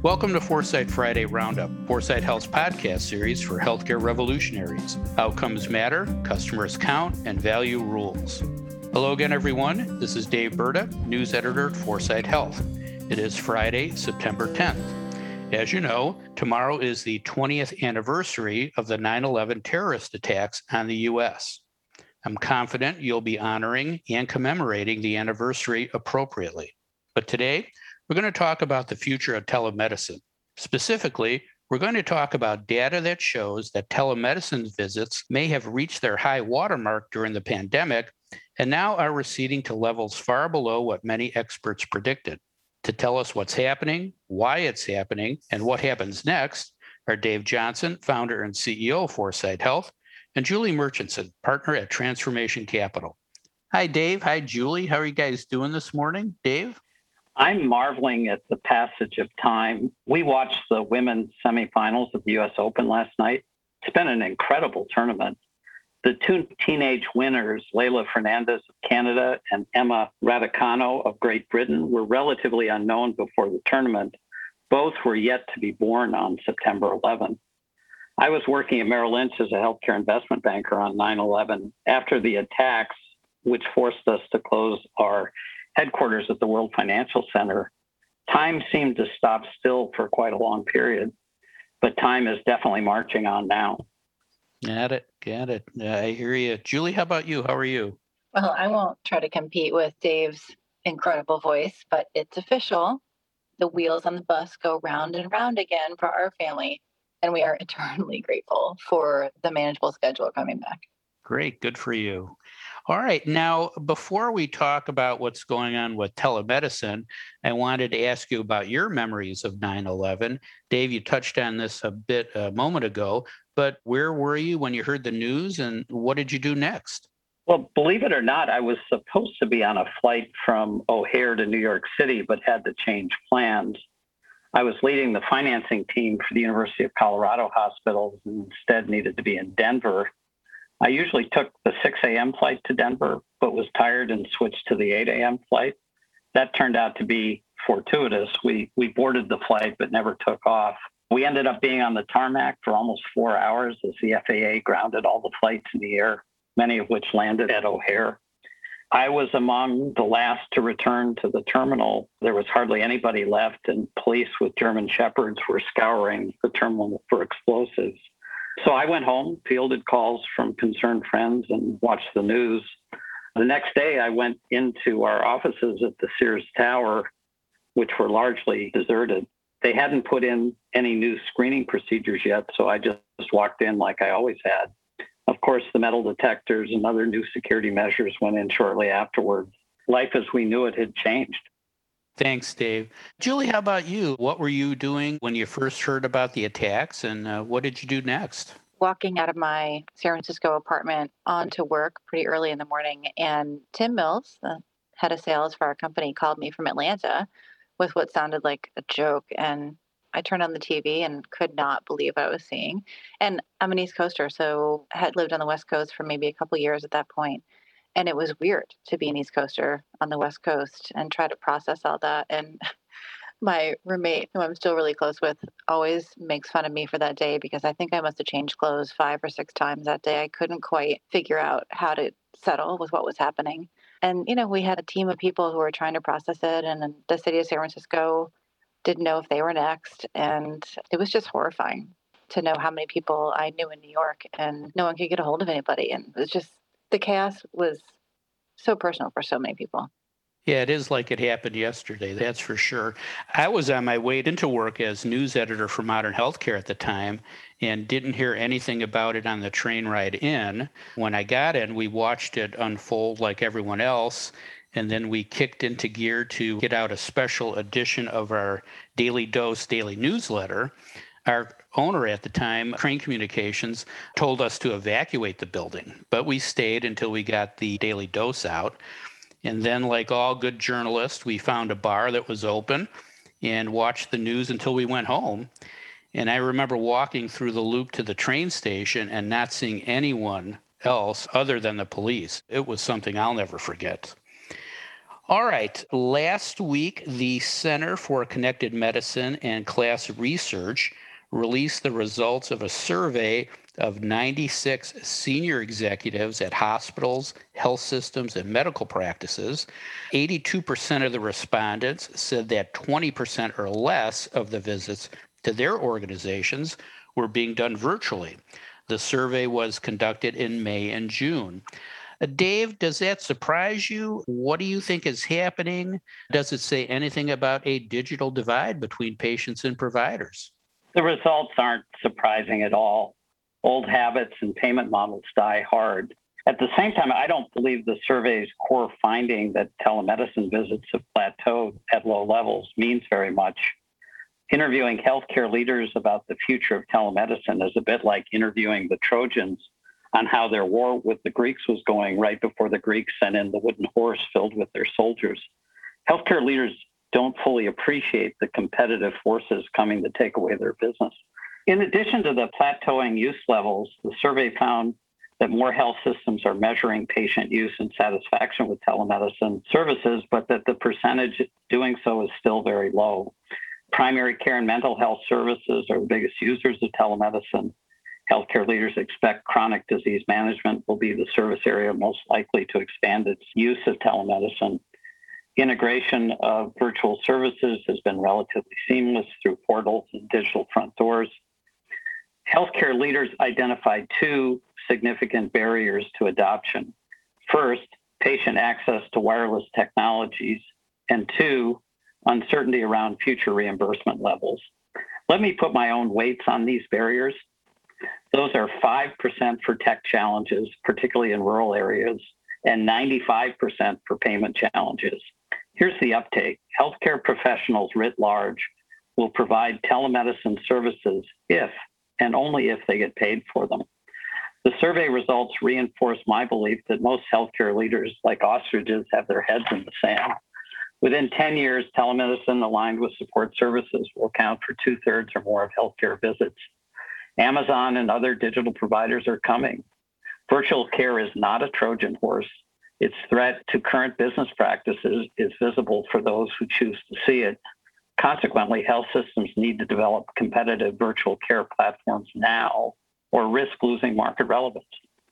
Welcome to Foresight Friday Roundup, Foresight Health's podcast series for healthcare revolutionaries. Outcomes matter, customers count, and value rules. Hello again, everyone. This is Dave Burda, news editor at Foresight Health. It is Friday, September 10th. As you know, tomorrow is the 20th anniversary of the 9/11 terrorist attacks on the U.S. I'm confident you'll be honoring and commemorating the anniversary appropriately. But today, we're going to talk about the future of telemedicine. Specifically, we're going to talk about data that shows that telemedicine visits may have reached their high watermark during the pandemic and now are receding to levels far below what many experts predicted. To tell us what's happening, why it's happening, and what happens next are Dave Johnson, founder and CEO of Foresight Health, and Julie Murchison, partner at Transformation Capital. Hi, Dave. Hi, Julie. How are you guys doing this morning? Dave? I'm marveling at the passage of time. We watched the women's semifinals of the U.S. Open last night. It's been an incredible tournament. The two teenage winners, Leylah Fernandez of Canada and Emma Raducanu of Great Britain, were relatively unknown before the tournament. Both were yet to be born on September 11th. I was working at Merrill Lynch as a healthcare investment banker on 9/11 after the attacks, which forced us to close our headquarters at the World Financial Center. Time seemed to stop still for quite a long period, but time is definitely marching on now. Got it. I hear you. Julie, how about you? How are you? Well, I won't try to compete with Dave's incredible voice, but it's official. The wheels on the bus go round and round again for our family, and we are eternally grateful for the manageable schedule coming back. Great. Good for you. All right. Now, before we talk about what's going on with telemedicine, I wanted to ask you about your memories of 9/11. Dave, you touched on this a bit a moment ago, but where were you when you heard the news and what did you do next? Well, believe it or not, I was supposed to be on a flight from O'Hare to New York City, but had to change plans. I was leading the financing team for the University of Colorado hospitals and instead needed to be in Denver. I usually took the 6 a.m. flight to Denver, but was tired and switched to the 8 a.m. flight. That turned out to be fortuitous. We boarded the flight, but never took off. We ended up being on the tarmac for almost 4 hours as the FAA grounded all the flights in the air, many of which landed at O'Hare. I was among the last to return to the terminal. There was hardly anybody left, and police with German shepherds were scouring the terminal for explosives. So I went home, fielded calls from concerned friends, and watched the news. The next day, I went into our offices at the Sears Tower, which were largely deserted. They hadn't put in any new screening procedures yet, so I just walked in like I always had. Of course, the metal detectors and other new security measures went in shortly afterwards. Life as we knew it had changed. Thanks, Dave. Julie, how about you? What were you doing when you first heard about the attacks and what did you do next? Walking out of my San Francisco apartment onto work pretty early in the morning, and Tim Mills, the head of sales for our company, called me from Atlanta with what sounded like a joke. And I turned on the TV and could not believe what I was seeing. And I'm an East Coaster, so I had lived on the West Coast for maybe a couple years at that point. And it was weird to be an East Coaster on the West Coast and try to process all that. And my roommate, who I'm still really close with, always makes fun of me for that day because I think I must have changed clothes 5 or 6 times that day. I couldn't quite figure out how to settle with what was happening. And, we had a team of people who were trying to process it. And the city of San Francisco didn't know if they were next. And it was just horrifying to know how many people I knew in New York and no one could get a hold of anybody. And it was just, the chaos was so personal for so many people. Yeah, it is like it happened yesterday, that's for sure. I was on my way into work as news editor for Modern Healthcare at the time and didn't hear anything about it on the train ride in. When I got in, we watched it unfold like everyone else, and then we kicked into gear to get out a special edition of our Daily Dose daily newsletter. Our owner at the time, Crane Communications, told us to evacuate the building, but we stayed until we got the Daily Dose out. And then, like all good journalists, we found a bar that was open and watched the news until we went home. And I remember walking through the loop to the train station and not seeing anyone else other than the police. It was something I'll never forget. All right. Last week, the Center for Connected Medicine and Class Research released the results of a survey of 96 senior executives at hospitals, health systems, and medical practices. 82% of the respondents said that 20% or less of the visits to their organizations were being done virtually. The survey was conducted in May and June. Dave, does that surprise you? What do you think is happening? Does it say anything about a digital divide between patients and providers? The results aren't surprising at all. Old habits and payment models die hard. At the same time, I don't believe the survey's core finding that telemedicine visits have plateaued at low levels means very much. Interviewing healthcare leaders about the future of telemedicine is a bit like interviewing the Trojans on how their war with the Greeks was going right before the Greeks sent in the wooden horse filled with their soldiers. Healthcare leaders don't fully appreciate the competitive forces coming to take away their business. In addition to the plateauing use levels, the survey found that more health systems are measuring patient use and satisfaction with telemedicine services, but that the percentage doing so is still very low. Primary care and mental health services are the biggest users of telemedicine. Healthcare leaders expect chronic disease management will be the service area most likely to expand its use of telemedicine. Integration of virtual services has been relatively seamless through portals and digital front doors. Healthcare leaders identified two significant barriers to adoption. First, patient access to wireless technologies, and two, uncertainty around future reimbursement levels. Let me put my own weights on these barriers. Those are 5% for tech challenges, particularly in rural areas, and 95% for payment challenges. Here's the uptake. Healthcare professionals writ large will provide telemedicine services if and only if they get paid for them. The survey results reinforce my belief that most healthcare leaders, like ostriches, have their heads in the sand. Within 10 years, telemedicine aligned with support services will account for 2/3 or more of healthcare visits. Amazon and other digital providers are coming. Virtual care is not a Trojan horse. Its threat to current business practices is visible for those who choose to see it. Consequently, health systems need to develop competitive virtual care platforms now or risk losing market relevance.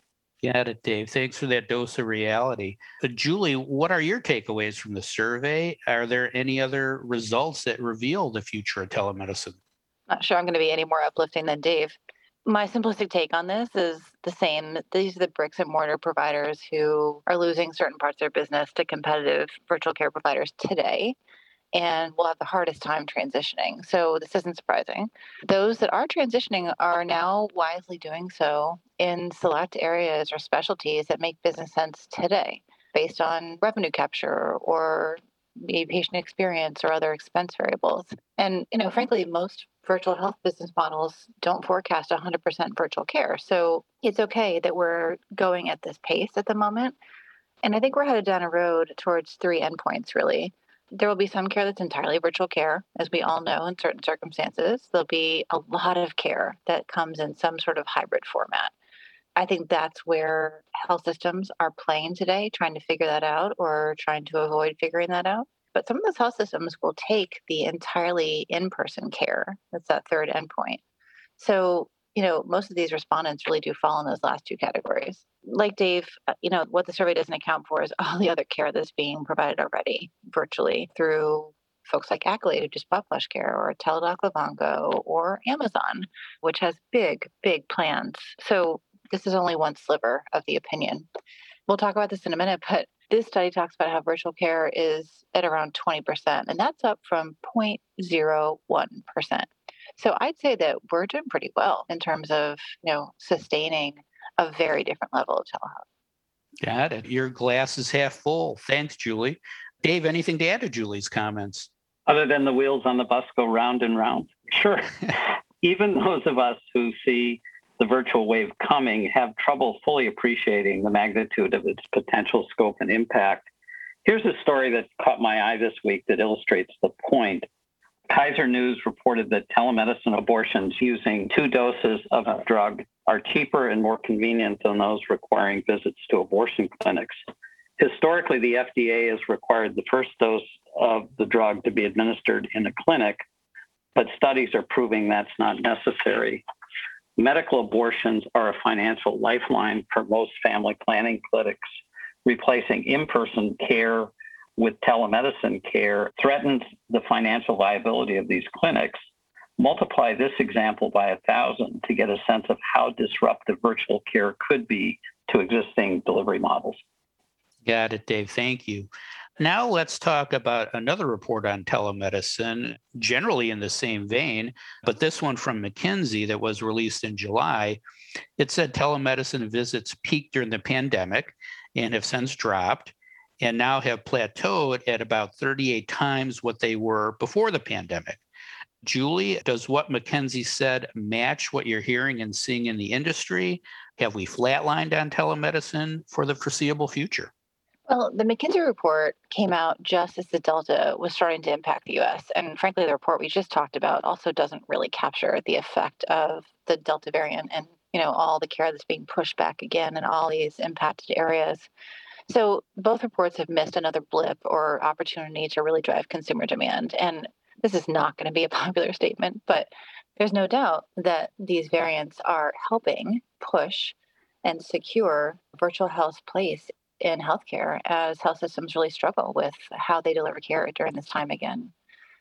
Got it, Dave. Thanks for that dose of reality. Julie, what are your takeaways from the survey? Are there any other results that reveal the future of telemedicine? Not sure I'm going to be any more uplifting than Dave. My simplistic take on this is the same. These are the bricks and mortar providers who are losing certain parts of their business to competitive virtual care providers today and will have the hardest time transitioning. So this isn't surprising. Those that are transitioning are now wisely doing so in select areas or specialties that make business sense today based on revenue capture or the patient experience or other expense variables. And, frankly, most virtual health business models don't forecast 100% virtual care. So it's okay that we're going at this pace at the moment. And I think we're headed down a road towards three endpoints, really. There will be some care that's entirely virtual care, as we all know in certain circumstances. There'll be a lot of care that comes in some sort of hybrid format. I think that's where health systems are playing today, trying to figure that out or trying to avoid figuring that out. But some of those health systems will take the entirely in-person care. That's that third endpoint. So, most of these respondents really do fall in those last two categories. Like Dave, what the survey doesn't account for is all the other care that's being provided already virtually through folks like Accolade, who just bought PlushCare, or Teladoc Livongo, or Amazon, which has big, big plans. So this is only one sliver of the opinion. We'll talk about this in a minute, but this study talks about how virtual care is at around 20%, and that's up from 0.01%. So I'd say that we're doing pretty well in terms of, sustaining a very different level of telehealth. Got it. Your glass is half full. Thanks, Julie. Dave, anything to add to Julie's comments? Other than the wheels on the bus go round and round. Sure. Even those of us who see the virtual wave coming have trouble fully appreciating the magnitude of its potential scope and impact. Here's a story that caught my eye this week that illustrates the point. Kaiser News reported that telemedicine abortions using 2 doses of a drug are cheaper and more convenient than those requiring visits to abortion clinics. Historically, the FDA has required the first dose of the drug to be administered in a clinic, but studies are proving that's not necessary. Medical abortions are a financial lifeline for most family planning clinics. Replacing in-person care with telemedicine care threatens the financial viability of these clinics. Multiply this example by 1,000 to get a sense of how disruptive virtual care could be to existing delivery models. Got it, Dave. Thank you. Now let's talk about another report on telemedicine, generally in the same vein, but this one from McKinsey that was released in July. It said telemedicine visits peaked during the pandemic and have since dropped and now have plateaued at about 38 times what they were before the pandemic. Julie, does what McKinsey said match what you're hearing and seeing in the industry? Have we flatlined on telemedicine for the foreseeable future? Well, the McKinsey report came out just as the Delta was starting to impact the US. And frankly, the report we just talked about also doesn't really capture the effect of the Delta variant and, all the care that's being pushed back again in all these impacted areas. So both reports have missed another blip or opportunity to really drive consumer demand. And this is not going to be a popular statement, but there's no doubt that these variants are helping push and secure virtual health's place in healthcare as health systems really struggle with how they deliver care during this time again.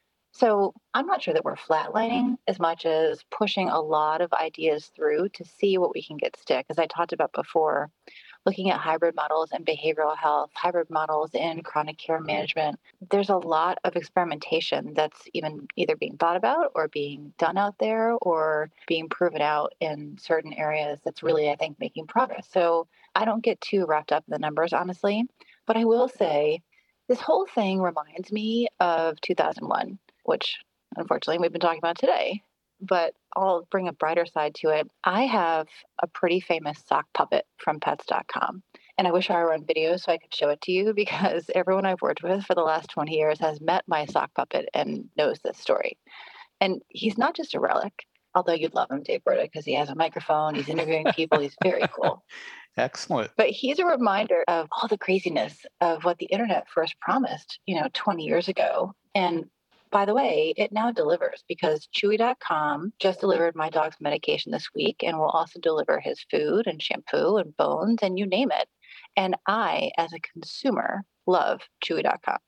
So I'm not sure that we're flatlining as much as pushing a lot of ideas through to see what we can get stick. As I talked about before, looking at hybrid models in behavioral health, hybrid models in chronic care management, there's a lot of experimentation that's even either being thought about or being done out there or being proven out in certain areas that's really, I think, making progress. So I don't get too wrapped up in the numbers, honestly, but I will say this whole thing reminds me of 2001, which unfortunately we've been talking about today. But I'll bring a brighter side to it. I have a pretty famous sock puppet from pets.com. And I wish I were on video so I could show it to you because everyone I've worked with for the last 20 years has met my sock puppet and knows this story. And he's not just a relic, although you'd love him, Dave Berta, because he has a microphone, he's interviewing people, he's very cool. Excellent. But he's a reminder of all the craziness of what the internet first promised, 20 years ago. And by the way, it now delivers because Chewy.com just delivered my dog's medication this week and will also deliver his food and shampoo and bones and you name it. And I, as a consumer, love Chewy.com.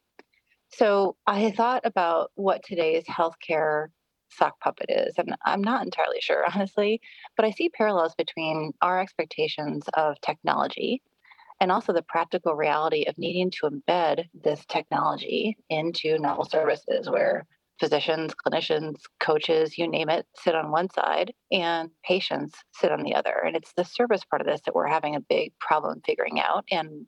So I thought about what today's healthcare sock puppet is, and I'm not entirely sure, honestly, but I see parallels between our expectations of technology and also the practical reality of needing to embed this technology into novel services where physicians, clinicians, coaches, you name it, sit on one side and patients sit on the other. And it's the service part of this that we're having a big problem figuring out. And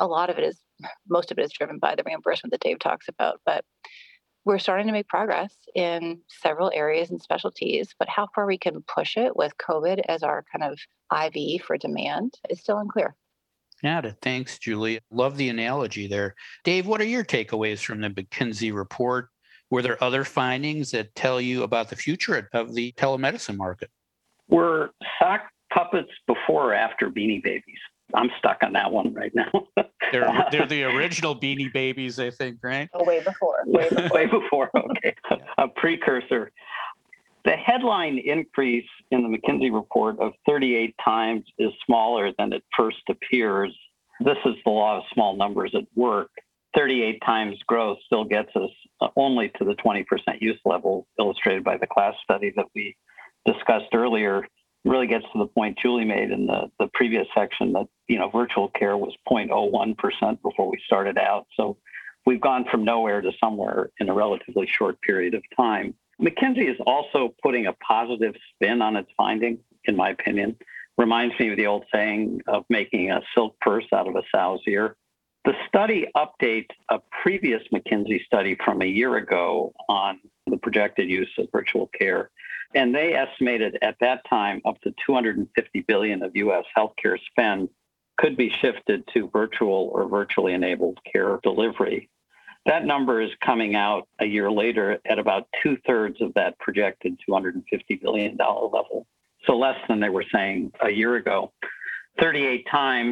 most of it is driven by the reimbursement that Dave talks about. But we're starting to make progress in several areas and specialties, but how far we can push it with COVID as our kind of IV for demand is still unclear. Got it. Thanks, Julie. Love the analogy there. Dave, what are your takeaways from the McKinsey report? Were there other findings that tell you about the future of the telemedicine market? Were sock puppets before or after Beanie Babies? I'm stuck on that one right now. They're the original Beanie Babies, I think, right? Oh, way before. Way before, okay. A precursor. The headline increase in the McKinsey report of 38 times is smaller than it first appears. This is the law of small numbers at work. 38 times growth still gets us only to the 20% use level illustrated by the class study that we discussed earlier. It really gets to the point Julie made in the previous section that, virtual care was 0.01% before we started out. So we've gone from nowhere to somewhere in a relatively short period of time. McKinsey is also putting a positive spin on its finding, in my opinion. Reminds me of the old saying of making a silk purse out of a sow's ear. The study updates a previous McKinsey study from a year ago on the projected use of virtual care. And they estimated at that time up to $250 billion of U.S. healthcare spend could be shifted to virtual or virtually enabled care delivery. That number is coming out a year later at about 2/3 of that projected $250 billion level. So less than they were saying a year ago. 38 times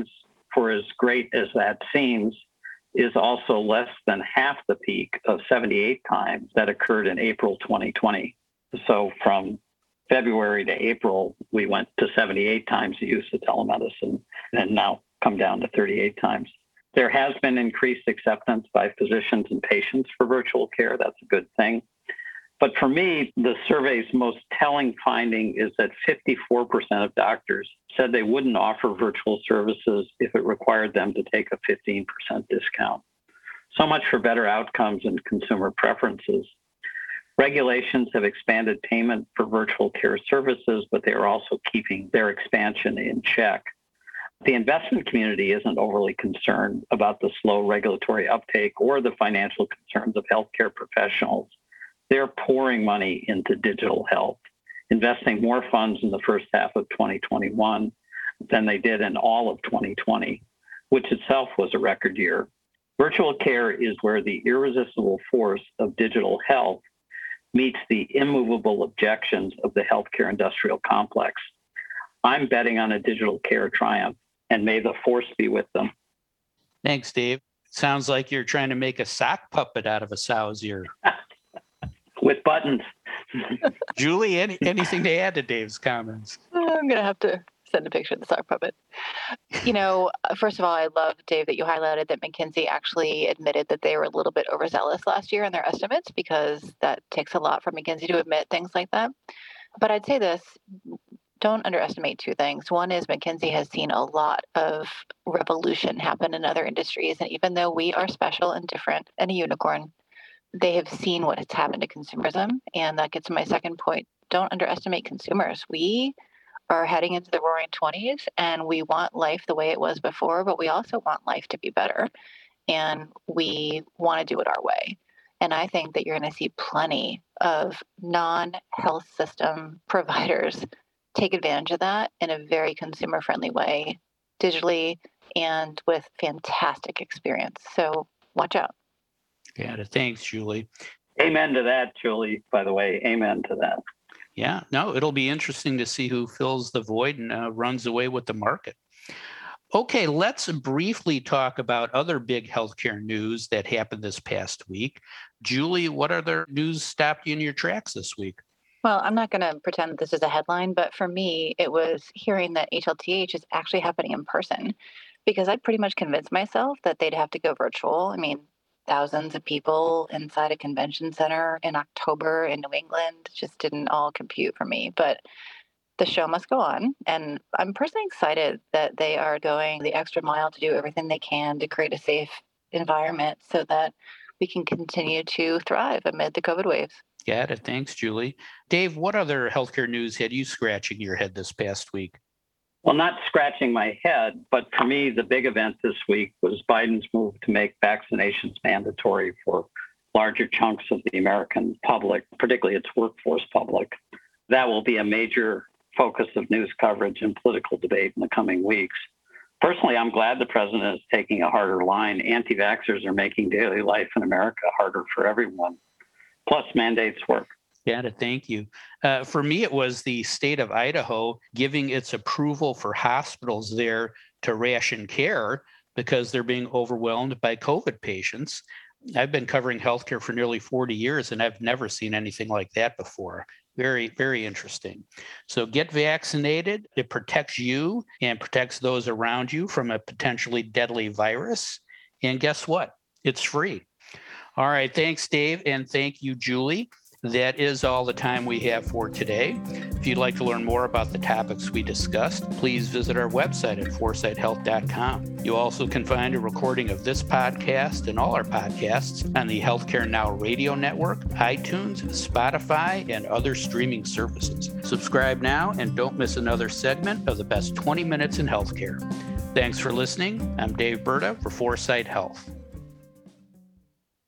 for as great as that seems, is also less than half the peak of 78 times that occurred in April 2020. So from February to April, we went to 78 times the use of telemedicine and now come down to 38 times. There has been increased acceptance by physicians and patients for virtual care. That's a good thing. But for me, the survey's most telling finding is that 54% of doctors said they wouldn't offer virtual services if it required them to take a 15% discount. So much for better outcomes and consumer preferences. Regulations have expanded payment for virtual care services, but they are also keeping their expansion in check. The investment community isn't overly concerned about the slow regulatory uptake or the financial concerns of healthcare professionals. They're pouring money into digital health, investing more funds in the first half of 2021 than they did in all of 2020, which itself was a record year. Virtual care is where the irresistible force of digital health meets the immovable objections of the healthcare industrial complex. I'm betting on a digital care triumph, and may the force be with them. Thanks, Dave. Sounds like you're trying to make a sock puppet out of a sow's ear. With buttons. Julie, anything to add to Dave's comments? I'm going to have to send a picture of the sock puppet. First of all, I love, Dave, that you highlighted that McKinsey actually admitted that they were a little bit overzealous last year in their estimates, because that takes a lot for McKinsey to admit things like that. But I'd say this, don't underestimate two things. One is McKinsey has seen a lot of revolution happen in other industries. And even though we are special and different and a unicorn, they have seen what has happened to consumerism. And that gets to my second point. Don't underestimate consumers. We are heading into the roaring 20s, and we want life the way it was before, but we also want life to be better. And we want to do it our way. And I think that you're going to see plenty of non-health system providers take advantage of that in a very consumer-friendly way, digitally and with fantastic experience. So watch out. Yeah, thanks, Julie. Amen to that, Julie, by the way. Amen to that. Yeah, no, it'll be interesting to see who fills the void and runs away with the market. Okay, let's briefly talk about other big healthcare news that happened this past week. Julie, what other news stopped you in your tracks this week? Well, I'm not going to pretend this is a headline, but for me, it was hearing that HLTH is actually happening in person, because I pretty much convinced myself that they'd have to go virtual. I mean, thousands of people inside a convention center in October in New England just didn't all compute for me. But the show must go on. And I'm personally excited that they are going the extra mile to do everything they can to create a safe environment so that we can continue to thrive amid the COVID waves. Got it. Thanks, Julie. Dave, what other healthcare news had you scratching your head this past week? Well, not scratching my head, but for me, the big event this week was Biden's move to make vaccinations mandatory for larger chunks of the American public, particularly its workforce public. That will be a major focus of news coverage and political debate in the coming weeks. Personally, I'm glad the president is taking a harder line. Anti-vaxxers are making daily life in America harder for everyone. Plus, mandates work. Yeah, thank you. For me, it was the state of Idaho giving its approval for hospitals there to ration care because they're being overwhelmed by COVID patients. I've been covering healthcare for nearly 40 years, and I've never seen anything like that before. Very, very interesting. So get vaccinated. It protects you and protects those around you from a potentially deadly virus. And guess what? It's free. All right. Thanks, Dave. And thank you, Julie. That is all the time we have for today. If you'd like to learn more about the topics we discussed, please visit our website at foresightshealth.com. You also can find a recording of this podcast and all our podcasts on the Healthcare Now radio network, iTunes, Spotify, and other streaming services. Subscribe now and don't miss another segment of the best 20 minutes in healthcare. Thanks for listening. I'm Dave Burda for Foresight Health.